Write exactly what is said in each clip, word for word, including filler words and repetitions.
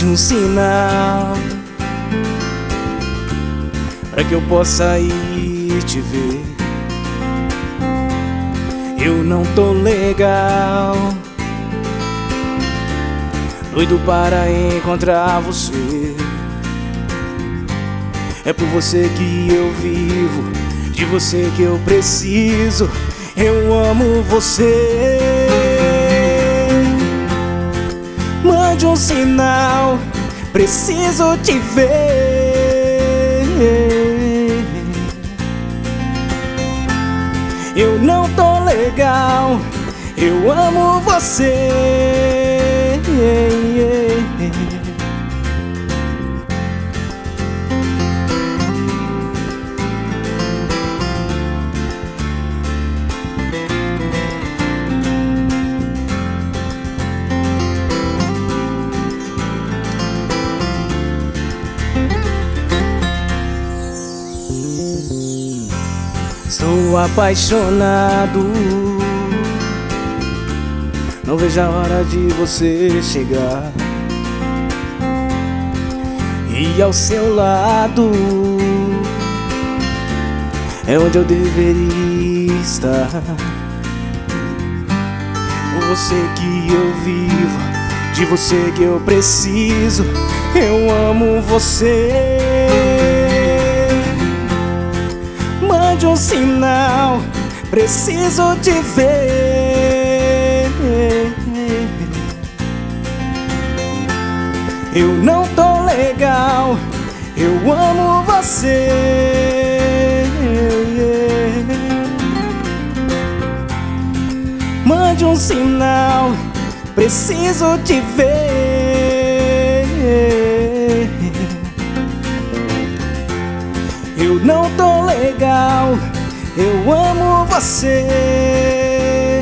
Mande um sinal pra que eu possa ir te ver. Eu não tô legal, doido para encontrar você. É por você que eu vivo, de você que eu preciso. Eu amo você. Mande um sinal, preciso te ver. Eu não tô legal, eu amo você. Estou apaixonado, não vejo a hora de você chegar e ao seu lado é onde eu deveria estar. Por você que eu vivo, de você que eu preciso. Eu amo você. Mande um sinal, preciso te ver. Eu não tô legal, eu amo você. Mande um sinal, preciso te ver. Eu não tô legal, eu amo você.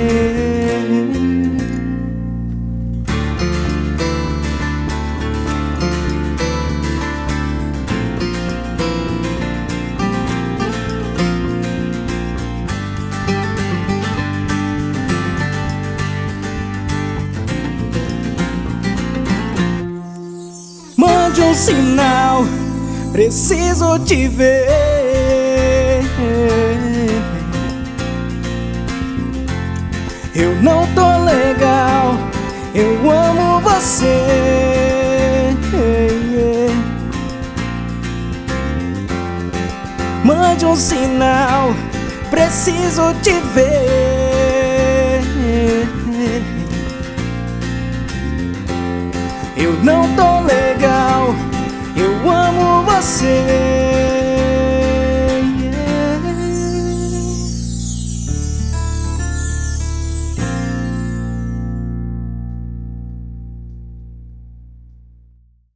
Mande um sinal, preciso te ver. Eu não tô legal, eu amo você. Mande um sinal, preciso te ver. Eu não tô legal, eu amo você.